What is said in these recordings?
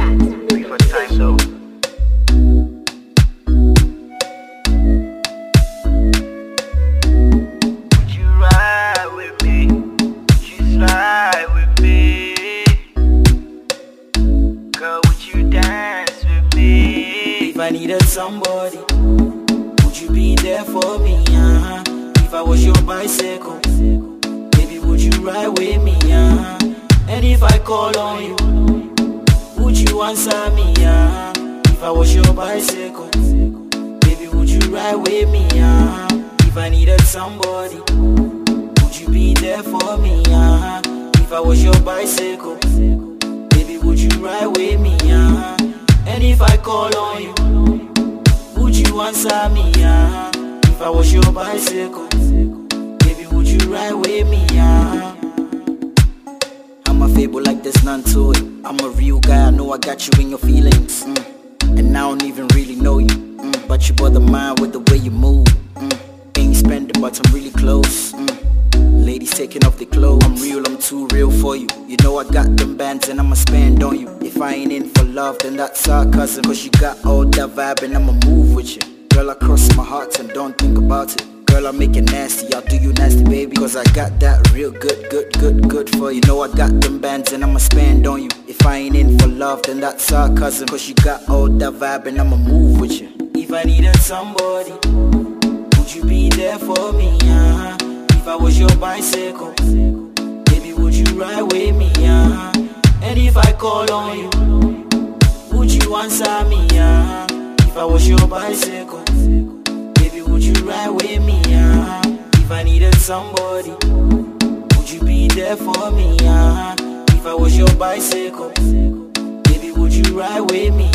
Before time, so. Would you ride with me? Would you slide with me? Girl, would you dance with me? If I needed somebody, would you be there for me? If I was your bicycle, baby, would you ride with me? And if I call on you, would you answer me? If I was your bicycle, baby, would you ride with me? If I needed somebody, would you be there for me? If I was your bicycle, baby, would you ride with me? And if I call on you, would you answer me? If I was your bicycle, baby, would you ride with me? I'm a fable like there's none to it. I'm a real guy, I know I got you in your feelings. And I don't even really know you, but you bother mine with the way you move. Ain't spending, but I'm really close. Ladies taking off their clothes. I'm real, I'm too real for you. You know I got them bands and I'ma spend on you. If I ain't in for love, then that's sarcasm. Cause you got all that vibe and I'ma move with you. Girl, I cross my heart and don't think about it. Girl, I make it nasty, I'll do you nasty, baby. Cause I got that real good for you. Know I got them bands and I'ma spend on you. If I ain't in for love, then that's sarcasm. Cause you got all that vibe and I'ma move with you. If I needed somebody, would you be there for me? If I was your bicycle, baby, would you ride with me? And if I call on you, would you answer me? If I was your bicycle, baby, would you ride with me? If I needed somebody, would you be there for me? If I was your bicycle, baby, would you ride with me?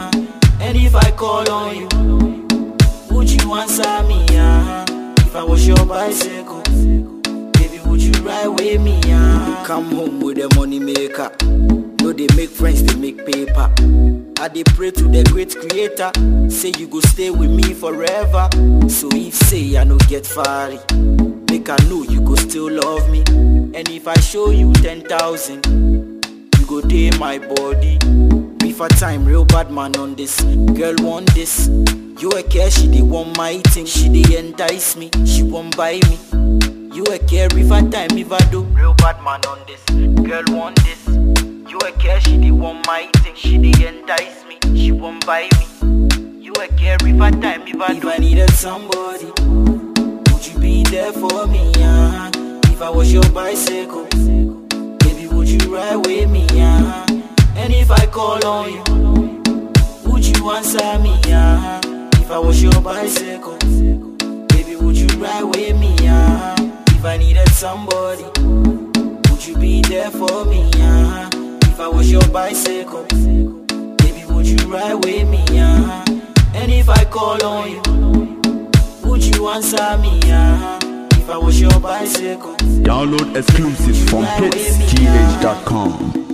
And if I call on you, would you answer me? If I was your bicycle, baby, would you ride with me? Come home with a money maker. No, they make friends, they make paper. I dey pray to the great creator, say you go stay with me forever. So if say I no get fari, make I know you go still love me. And if I show you 10,000, you go day my body. Before time, real bad man on this. Girl want this. You a care, she dey want my thing. She dey entice me, she won't buy me. You a care if I time, if I do. Real bad man on this. Girl want this. You a care, she dey want my thing. She dey entice me, she won't buy me. You a care if I time, if I do. If I needed somebody, would you be there for me? If I was your bicycle, baby, would you ride with me? And if I call on you, would you answer me? If I was your bicycle, baby, would you ride with me? If I needed somebody, would you be there for me? If I was your bicycle, baby, would you ride with me? And if I call on you, would you answer me? If I was your bicycle. Download exclusives from hitsgh.com.